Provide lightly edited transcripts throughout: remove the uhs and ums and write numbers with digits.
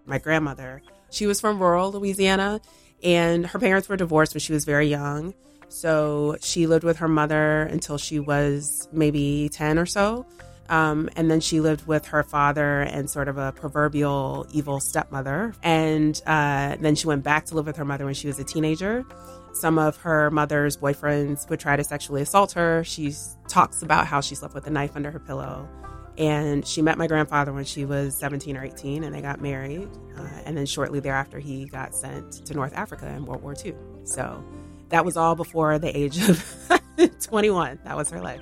my grandmother. She was from rural Louisiana, and her parents were divorced when she was very young. So she lived with her mother until she was maybe 10 or so. And then she lived with her father and sort of a proverbial evil stepmother. And then she went back to live with her mother when she was a teenager. Some of her mother's boyfriends would try to sexually assault her. She talks about how she slept with a knife under her pillow. And she met my grandfather when she was 17 or 18, and they got married. And then shortly thereafter, he got sent to North Africa in World War II. So that was all before the age of 21. That was her life.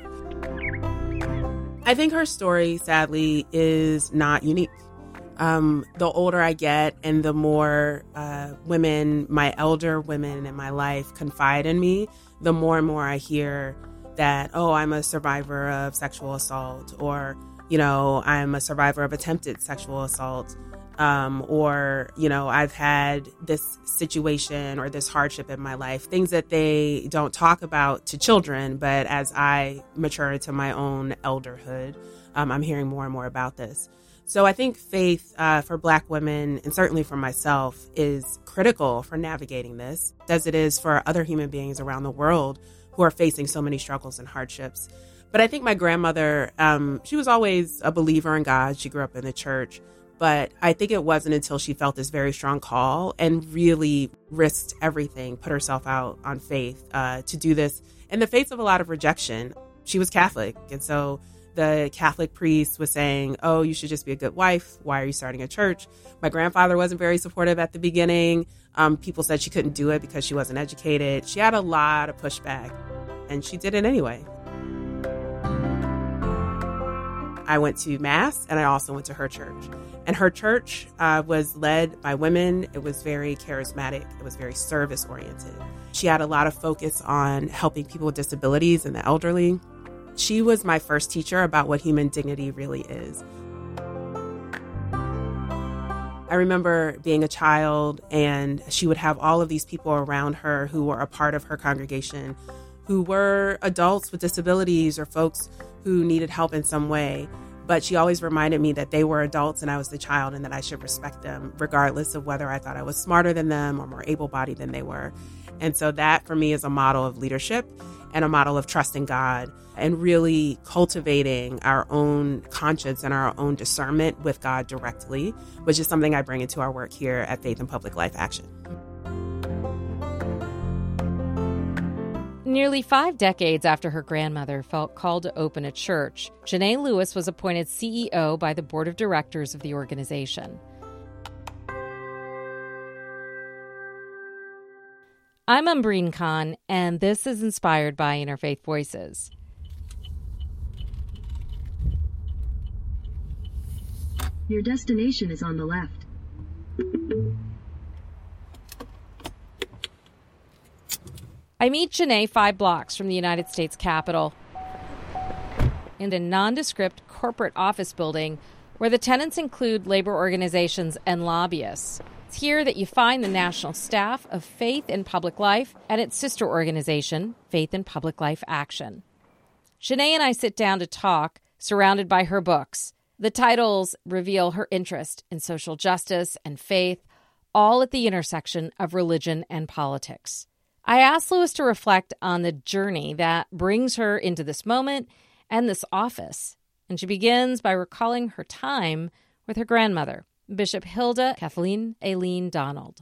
I think her story, sadly, is not unique. The older I get and the more women, my elder women in my life confide in me, the more and more I hear that, oh, I'm a survivor of sexual assault, or, you know, I'm a survivor of attempted sexual assault, or, you know, I've had this situation or this hardship in my life, things that they don't talk about to children. But as I mature into my own elderhood, I'm hearing more and more about this. So I think faith for Black women, and certainly for myself, is critical for navigating this, as it is for other human beings around the world who are facing so many struggles and hardships. But I think my grandmother, she was always a believer in God. She grew up in the church. But I think it wasn't until she felt this very strong call and really risked everything, put herself out on faith to do this in the face of a lot of rejection. She was Catholic. And so the Catholic priest was saying, oh, you should just be a good wife. Why are you starting a church? My grandfather wasn't very supportive at the beginning. People said she couldn't do it because she wasn't educated. She had a lot of pushback, and she did it anyway. I went to Mass, and I also went to her church. And her church was led by women. It was very charismatic. It was very service-oriented. She had a lot of focus on helping people with disabilities and the elderly. She was my first teacher about what human dignity really is. I remember being a child, and she would have all of these people around her who were a part of her congregation, who were adults with disabilities or folks who needed help in some way. But she always reminded me that they were adults and I was the child, and that I should respect them regardless of whether I thought I was smarter than them or more able-bodied than they were. And so that for me is a model of leadership and a model of trusting God and really cultivating our own conscience and our own discernment with God directly, which is something I bring into our work here at Faith in Public Life Action. Nearly 5 decades after her grandmother felt called to open a church, Janae Lewis was appointed CEO by the board of directors of the organization. I'm Umbreen Khan, and this is Inspired by Interfaith Voices. Your destination is on the left. I meet Janae 5 blocks from the United States Capitol in a nondescript corporate office building where the tenants include labor organizations and lobbyists. It's here that you find the national staff of Faith in Public Life and its sister organization, Faith in Public Life Action. Janae and I sit down to talk, surrounded by her books. The titles reveal her interest in social justice and faith, all at the intersection of religion and politics. I asked Lewis to reflect on the journey that brings her into this moment and this office. And she begins by recalling her time with her grandmother, Bishop Hilda Kathleen Aileen Donald.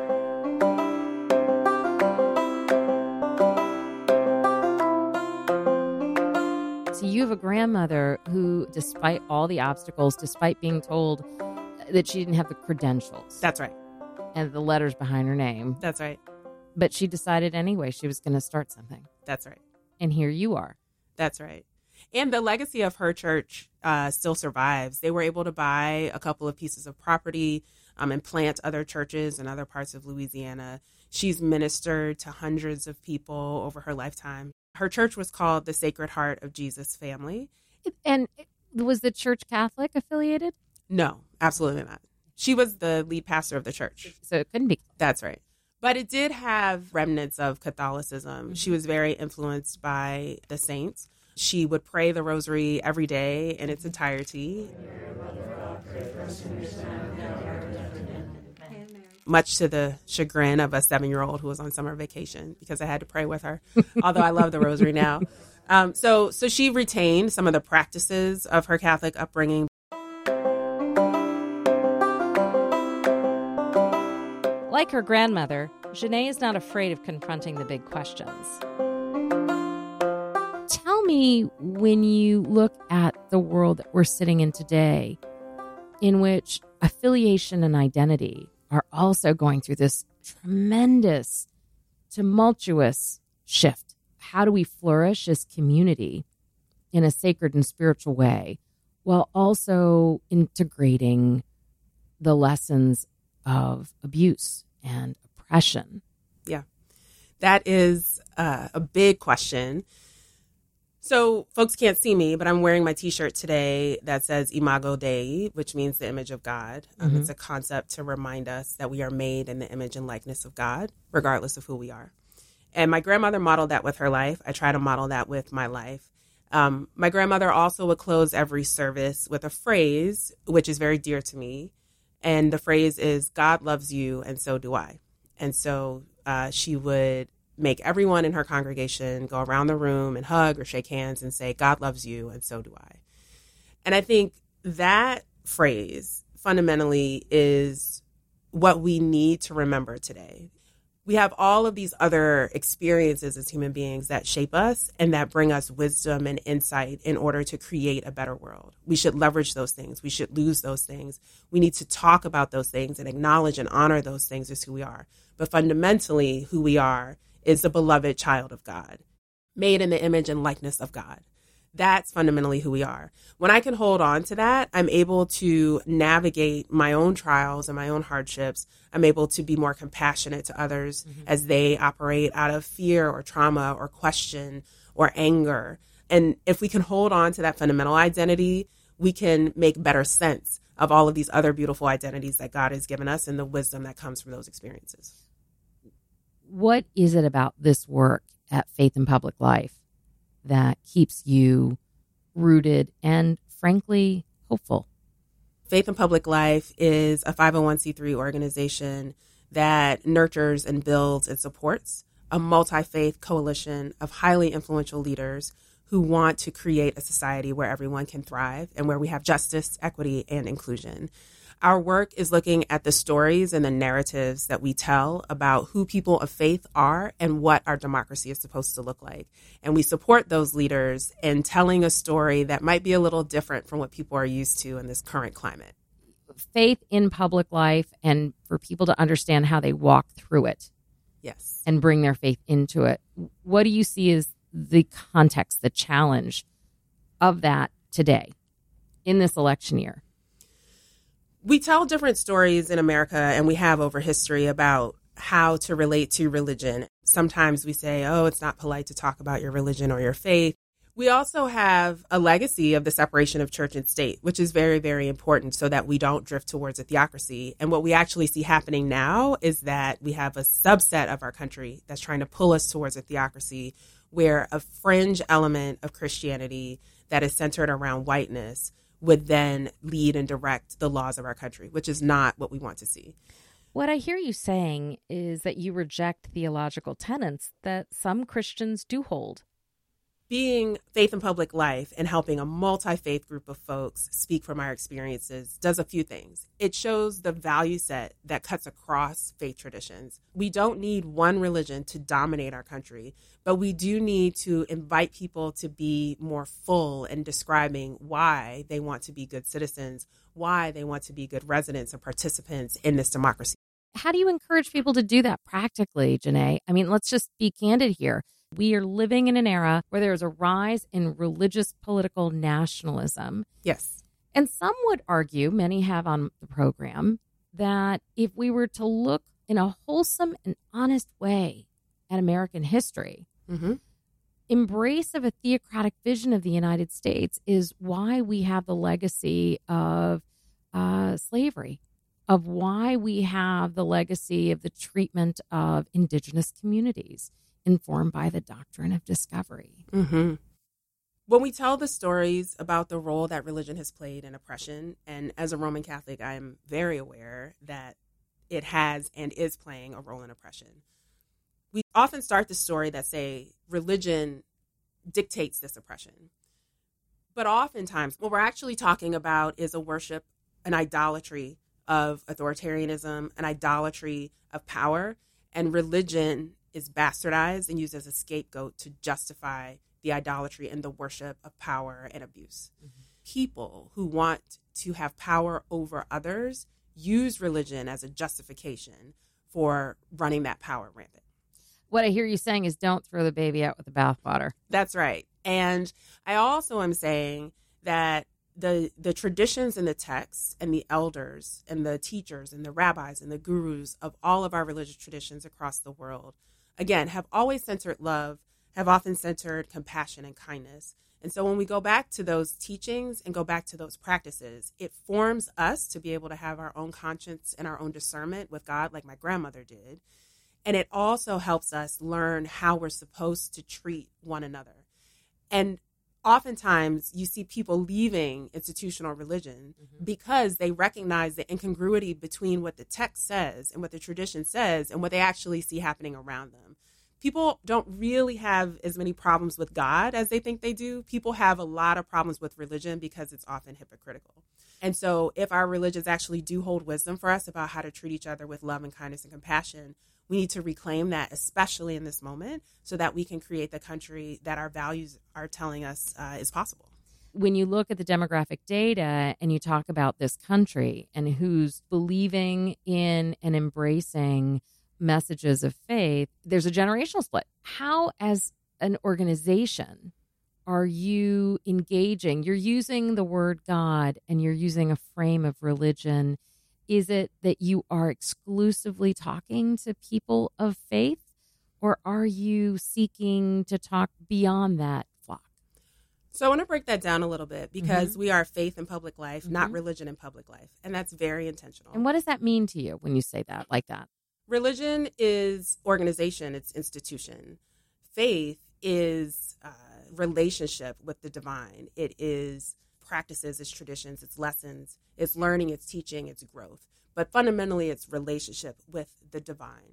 So you have a grandmother who, despite all the obstacles, despite being told that she didn't have the credentials. That's right. And the letters behind her name. That's right. But she decided anyway she was going to start something. That's right. And here you are. That's right. And the legacy of her church still survives. They were able to buy a couple of pieces of property and plant other churches in other parts of Louisiana. She's ministered to hundreds of people over her lifetime. Her church was called the Sacred Heart of Jesus Family. And was the church Catholic affiliated? No, absolutely not. She was the lead pastor of the church. So it couldn't be. That's right. But it did have remnants of Catholicism. She was very influenced by the saints. She would pray the rosary every day in its entirety. much to the chagrin of a 7-year-old who was on summer vacation because I had to pray with her, although I love the rosary now. So she retained some of the practices of her Catholic upbringing. Like her grandmother, Janae is not afraid of confronting the big questions. Tell me, when you look at the world that we're sitting in today, in which affiliation and identity are also going through this tremendous, tumultuous shift. How do we flourish as community in a sacred and spiritual way while also integrating the lessons of abuse and oppression? Yeah, that is a big question. So folks can't see me, but I'm wearing my T-shirt today that says Imago Dei, which means the image of God. It's a concept to remind us that we are made in the image and likeness of God, regardless of who we are. And my grandmother modeled that with her life. I try to model that with my life. My grandmother also would close every service with a phrase, which is very dear to me. And the phrase is, God loves you, and so do I. And so she would make everyone in her congregation go around the room and hug or shake hands and say, God loves you, and so do I. And I think that phrase fundamentally is what we need to remember today. We have all of these other experiences as human beings that shape us and that bring us wisdom and insight in order to create a better world. We should leverage those things. We should lose those things. We need to talk about those things and acknowledge and honor those things as who we are. But fundamentally, who we are is the beloved child of God, made in the image and likeness of God. That's fundamentally who we are. When I can hold on to that, I'm able to navigate my own trials and my own hardships. I'm able to be more compassionate to others as they operate out of fear or trauma or question or anger. And if we can hold on to that fundamental identity, we can make better sense of all of these other beautiful identities that God has given us and the wisdom that comes from those experiences. What is it about this work at Faith in Public Life that keeps you rooted and, frankly, hopeful? Faith in Public Life is a 501c3 organization that nurtures and builds and supports a multi-faith coalition of highly influential leaders who want to create a society where everyone can thrive and where we have justice, equity, and inclusion. Our work is looking at the stories and the narratives that we tell about who people of faith are and what our democracy is supposed to look like. And we support those leaders in telling a story that might be a little different from what people are used to in this current climate. Faith in public life, and for people to understand how they walk through it. Yes. And bring their faith into it. What do you see as the context, the challenge of that today in this election year? We tell different stories in America, and we have over history, about how to relate to religion. Sometimes we say, oh, it's not polite to talk about your religion or your faith. We also have a legacy of the separation of church and state, which is very, very important so that we don't drift towards a theocracy. And what we actually see happening now is that we have a subset of our country that's trying to pull us towards a theocracy where a fringe element of Christianity that is centered around whiteness would then lead and direct the laws of our country, which is not what we want to see. What I hear you saying is that you reject theological tenets that some Christians do hold. Being Faith in Public Life and helping a multi-faith group of folks speak from our experiences does a few things. It shows the value set that cuts across faith traditions. We don't need one religion to dominate our country, but we do need to invite people to be more full in describing why they want to be good citizens, why they want to be good residents and participants in this democracy. How do you encourage people to do that practically, Janae? I mean, let's just be candid here. We are living in an era where there is a rise in religious political nationalism. Yes. And some would argue, many have on the program, that if we were to look in a wholesome and honest way at American history, embrace of a theocratic vision of the United States is why we have the legacy of slavery, of why we have the legacy of the treatment of indigenous communities, informed by the doctrine of discovery. When we tell the stories about the role that religion has played in oppression, and as a Roman Catholic, I'm very aware that it has and is playing a role in oppression. We often start the story that say religion dictates this oppression. But oftentimes what we're actually talking about is a worship, an idolatry of authoritarianism, an idolatry of power, and religion is bastardized and used as a scapegoat to justify the idolatry and the worship of power and abuse. Mm-hmm. People who want to have power over others use religion as a justification for running that power rampant. What I hear you saying is don't throw the baby out with the bathwater. That's right. And I also am saying that the traditions and the texts and the elders and the teachers and the rabbis and the gurus of all of our religious traditions across the world, again, have always centered love, have often centered compassion and kindness. And so when we go back to those teachings and go back to those practices, it forms us to be able to have our own conscience and our own discernment with God, like my grandmother did. And it also helps us learn how we're supposed to treat one another. And oftentimes you see people leaving institutional religion because they recognize the incongruity between what the text says and what the tradition says and what they actually see happening around them. People don't really have as many problems with God as they think they do. People have a lot of problems with religion because it's often hypocritical. And so if our religions actually do hold wisdom for us about how to treat each other with love and kindness and compassion, we need to reclaim that, especially in this moment, so that we can create the country that our values are telling us is possible. When you look at the demographic data and you talk about this country and who's believing in and embracing messages of faith, there's a generational split. How, as an organization, are you engaging? You're using the word God and you're using a frame of religion. Is it that you are exclusively talking to people of faith, or are you seeking to talk beyond that flock? So I want to break that down a little bit because we are faith in public life, not religion in public life. And that's very intentional. And what does that mean to you when you say that like that? Religion is organization, it's institution. Faith is relationship with the divine. It is practices, it's traditions, it's lessons, it's learning, it's teaching, it's growth. But fundamentally, it's relationship with the divine.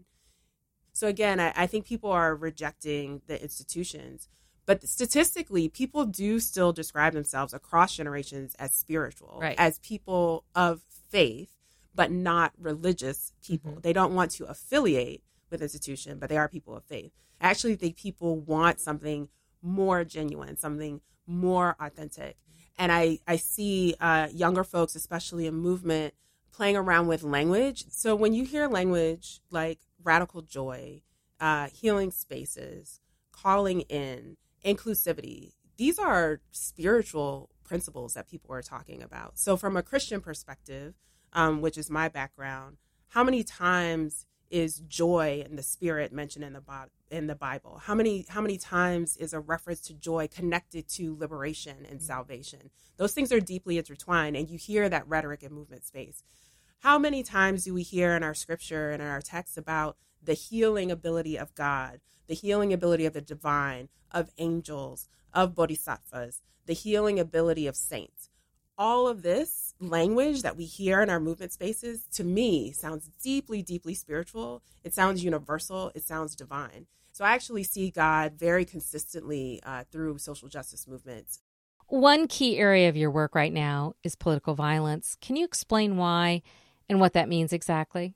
So again, I think people are rejecting the institutions, but statistically, people do still describe themselves across generations as spiritual, right, as people of faith, but not religious people. They don't want to affiliate with institution, but they are people of faith. I actually think people want something more genuine, something more authentic. And I see younger folks, especially in movement, playing around with language. So when you hear language like radical joy, healing spaces, calling in, inclusivity, these are spiritual principles that people are talking about. So from a Christian perspective, which is my background, how many times is joy and the spirit mentioned in the Bible? How many times is a reference to joy connected to liberation and salvation? Those things are deeply intertwined, and you hear that rhetoric in movement space. How many times do we hear in our scripture and in our text about the healing ability of God, the healing ability of the divine, of angels, of bodhisattvas, the healing ability of saints? All of this language that we hear in our movement spaces, to me, sounds deeply, deeply spiritual. It sounds universal. It sounds divine. So I actually see God very consistently through social justice movements. One key area of your work right now is political violence. Can you explain why and what that means exactly?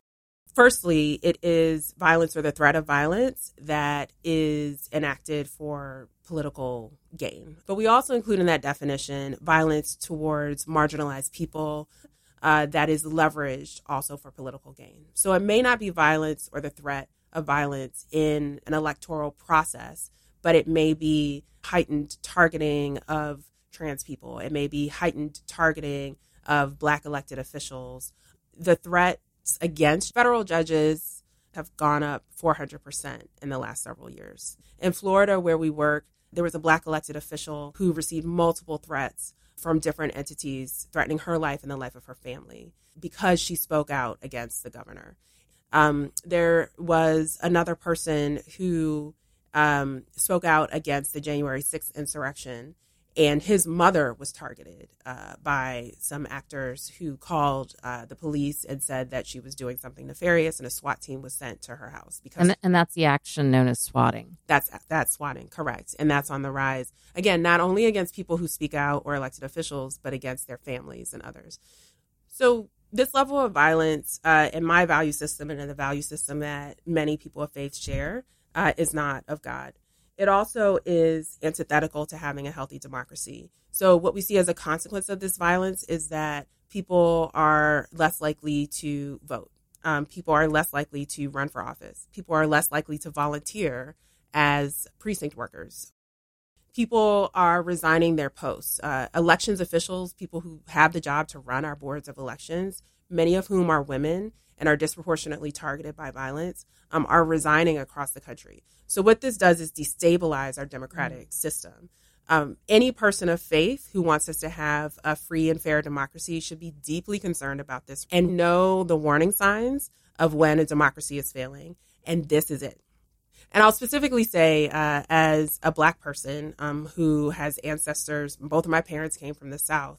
Firstly, it is violence or the threat of violence that is enacted for political gain. But we also include in that definition violence towards marginalized people that is leveraged also for political gain. So it may not be violence or the threat of violence in an electoral process, but it may be heightened targeting of trans people. It may be heightened targeting of Black elected officials. The threats against federal judges have gone up 400% in the last several years. In Florida, where we work, there was a Black elected official who received multiple threats from different entities threatening her life and the life of her family because she spoke out against the governor. There was another person who spoke out against the January 6th insurrection, And his mother was targeted by some actors who called the police and said that she was doing something nefarious, and a SWAT team was sent to her house. Because and that's the action known as swatting. That's swatting, correct. And that's on the rise. Again, not only against people who speak out or elected officials, but against their families and others. So this level of violence in my value system and in the value system that many people of faith share is not of God. It also is antithetical to having a healthy democracy. So what we see as a consequence of this violence is that people are less likely to vote. People are less likely to run for office. People are less likely to volunteer as precinct workers. People are resigning their posts. Elections officials, people who have the job to run our boards of elections, many of whom are women and are disproportionately targeted by violence, are resigning across the country. So what this does is destabilize our democratic system. Any person of faith who wants us to have a free and fair democracy should be deeply concerned about this and know the warning signs of when a democracy is failing. And this is it. And I'll specifically say, as a Black person who has ancestors, both of my parents came from the South,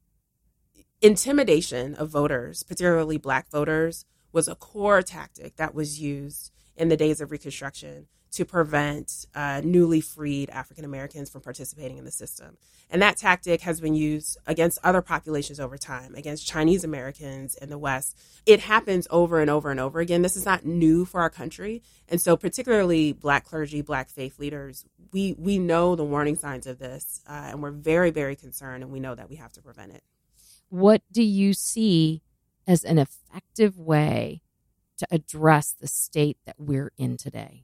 intimidation of voters, particularly Black voters, was a core tactic that was used in the days of Reconstruction to prevent newly freed African Americans from participating in the system. And that tactic has been used against other populations over time, against Chinese Americans in the West. It happens over and over and over again. This is not new for our country. And so particularly Black clergy, Black faith leaders, we know the warning signs of this, and we're very, very concerned, and we know that we have to prevent it. What do you see as an effective way to address the state that we're in today?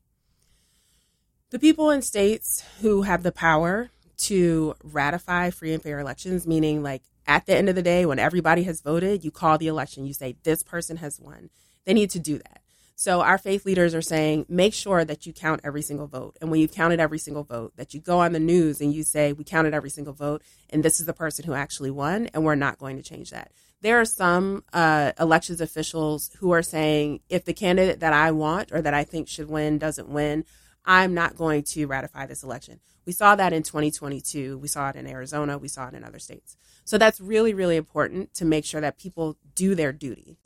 The people in states who have the power to ratify free and fair elections, meaning like at the end of the day, when everybody has voted, you call the election, you say this person has won. They need to do that. So our faith leaders are saying, make sure that you count every single vote. And when you've counted every single vote, that you go on the news and you say, we counted every single vote, and this is the person who actually won, and we're not going to change that. There are some elections officials who are saying, if the candidate that I want or that I think should win doesn't win, I'm not going to ratify this election. We saw that in 2022. We saw it in Arizona. We saw it in other states. So that's really, really important to make sure that people do their duty.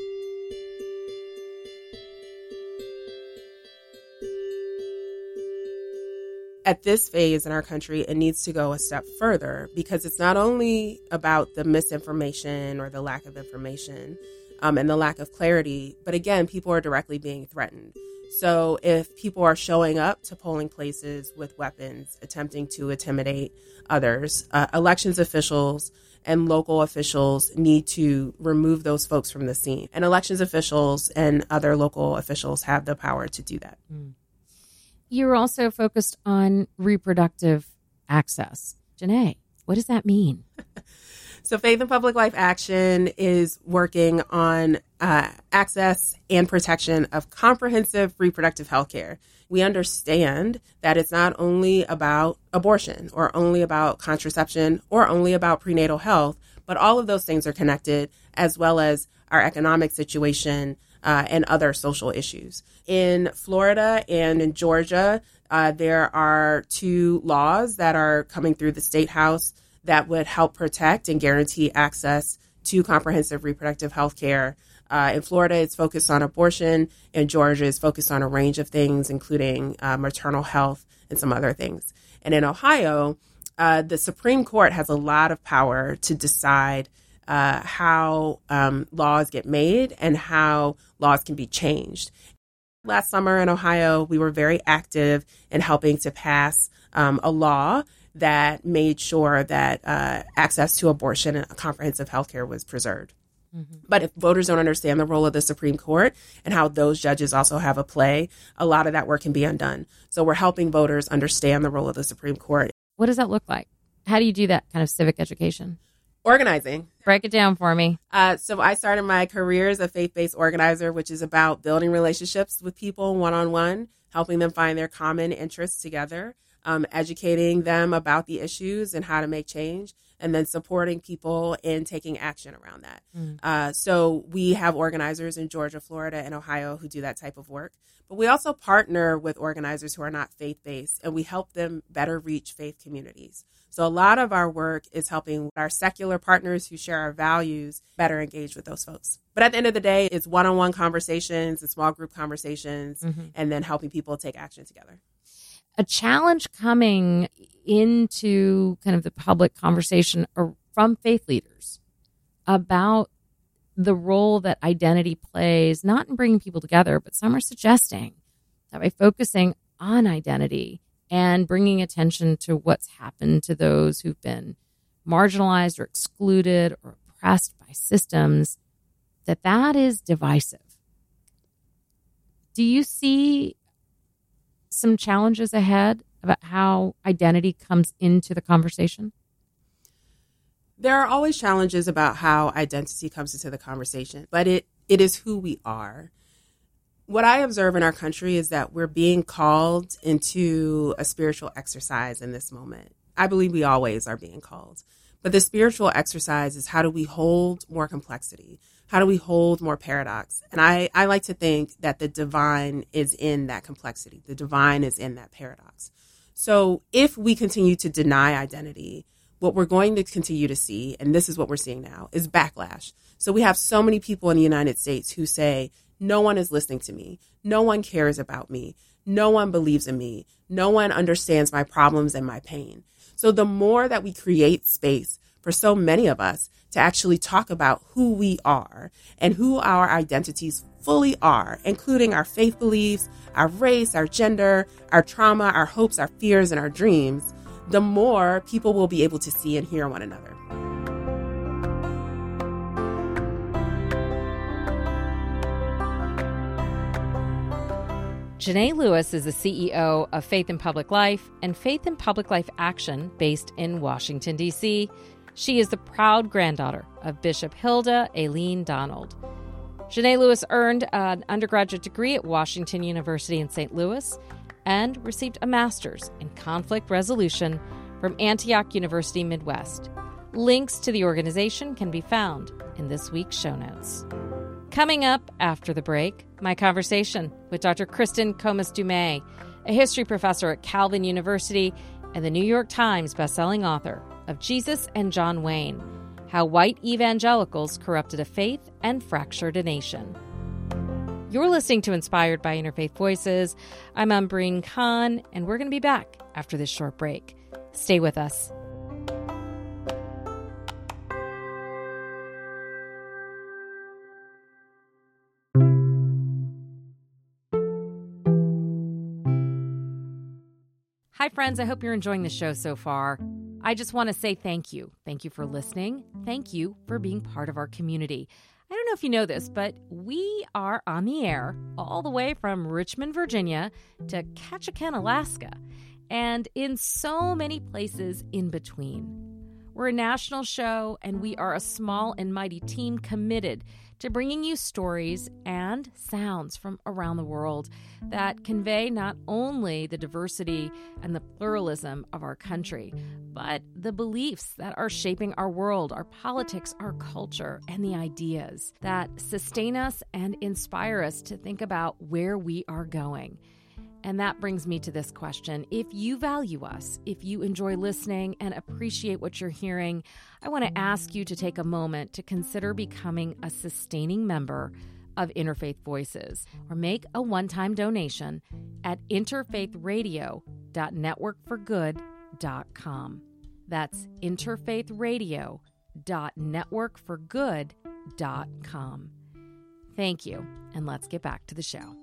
At this phase in our country, it needs to go a step further because it's not only about the misinformation or the lack of information and the lack of clarity, but again, people are directly being threatened. So if people are showing up to polling places with weapons, attempting to intimidate others, elections officials and local officials need to remove those folks from the scene. And elections officials and other local officials have the power to do that. You're also focused on reproductive access. Janae, what does that mean? So Faith and Public Life Action is working on access and protection of comprehensive reproductive health care. We understand that it's not only about abortion or only about contraception or only about prenatal health, but all of those things are connected, as well as our economic situation and other social issues. In Florida and in Georgia, there are 2 laws that are coming through the State House that would help protect and guarantee access to comprehensive reproductive health care. In Florida, it's focused on abortion. In Georgia, it's focused on a range of things, including maternal health and some other things. And in Ohio, the Supreme Court has a lot of power to decide how laws get made and how laws can be changed. Last summer in Ohio, we were very active in helping to pass a law that made sure that access to abortion and comprehensive health care was preserved. Mm-hmm. But if voters don't understand the role of the Supreme Court and how those judges also have a play, a lot of that work can be undone. So we're helping voters understand the role of the Supreme Court. What does that look like? How do you do that kind of civic education? Organizing. Break it down for me. So I started my career as a faith-based organizer, which is about building relationships with people one-on-one, helping them find their common interests together, educating them about the issues and how to make change, and then supporting people in taking action around that. So we have organizers in Georgia, Florida, and Ohio who do that type of work. But we also partner with organizers who are not faith-based, and we help them better reach faith communities. So a lot of our work is helping our secular partners who share our values better engage with those folks. But at the end of the day, it's one-on-one conversations, it's small group conversations, and then helping people take action together. A challenge coming into kind of the public conversation from faith leaders about the role that identity plays, not in bringing people together, but some are suggesting that by focusing on identity and bringing attention to what's happened to those who've been marginalized or excluded or oppressed by systems, that is divisive. Do you see some challenges ahead about how identity comes into the conversation? There are always challenges about how identity comes into the conversation, but it is who we are. What I observe in our country is that we're being called into a spiritual exercise in this moment. I believe we always are being called. But the spiritual exercise is, how do we hold more complexity? How do we hold more paradox? And I like to think that the divine is in that complexity. The divine is in that paradox. So if we continue to deny identity, what we're going to continue to see, and this is what we're seeing now, is backlash. So we have so many people in the United States who say, no one is listening to me. No one cares about me. No one believes in me. No one understands my problems and my pain. So the more that we create space for so many of us to actually talk about who we are and who our identities fully are, including our faith beliefs, our race, our gender, our trauma, our hopes, our fears, and our dreams, the more people will be able to see and hear one another. Janae Lewis is the CEO of Faith in Public Life and Faith in Public Life Action based in Washington, D.C. She is the proud granddaughter of Bishop Hilda Aileen Donald. Janae Lewis earned an undergraduate degree at Washington University in St. Louis and received a master's in conflict resolution from Antioch University Midwest. Links to the organization can be found in this week's show notes. Coming up after the break, my conversation with Dr. Kristen Comas-Dumais, a history professor at Calvin University and the New York Times bestselling author of Jesus and John Wayne, How White Evangelicals Corrupted a Faith and Fractured a Nation. You're listening to Inspired by Interfaith Voices. I'm Umbreen Khan, and we're going to be back after this short break. Stay with us. Hi, friends. I hope you're enjoying the show so far. I just want to say thank you. Thank you for listening. Thank you for being part of our community. I don't know if you know this, but we are on the air all the way from Richmond, Virginia to Ketchikan, Alaska, and in so many places in between. We're a national show, and we are a small and mighty team committed to bringing you stories and sounds from around the world that convey not only the diversity and the pluralism of our country, but the beliefs that are shaping our world, our politics, our culture, and the ideas that sustain us and inspire us to think about where we are going. And that brings me to this question. If you value us, if you enjoy listening and appreciate what you're hearing, I want to ask you to take a moment to consider becoming a sustaining member of Interfaith Voices, or make a one-time donation at interfaithradio.networkforgood.com. That's interfaithradio.networkforgood.com. Thank you, and let's get back to the show.